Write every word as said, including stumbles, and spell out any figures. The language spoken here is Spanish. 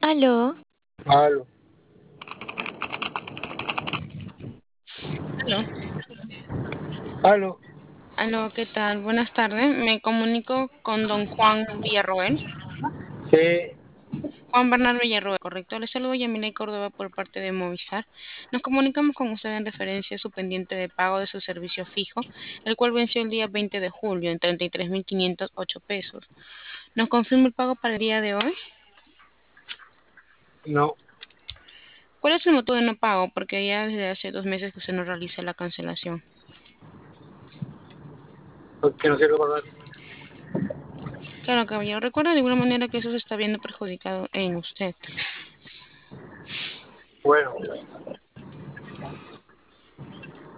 Aló, Aló, aló, aló, aló, ¿qué tal? Buenas tardes. Me comunico con don Juan Villarroel. sí, Juan Bernardo Villarroel, correcto. Le saludo Yamile Córdoba por parte de Movistar. Nos comunicamos con usted en referencia a su pendiente de pago de su servicio fijo, el cual venció el día veinte de julio en treinta y tres mil quinientos ocho pesos. ¿Nos confirma el pago para el día de hoy? no, ¿Cuál es el motivo de no pago? Porque ya desde hace dos meses que usted no realiza la cancelación. porque no quiero pagar. Claro, caballero, recuerda de alguna manera que eso se está viendo perjudicado en usted. Bueno,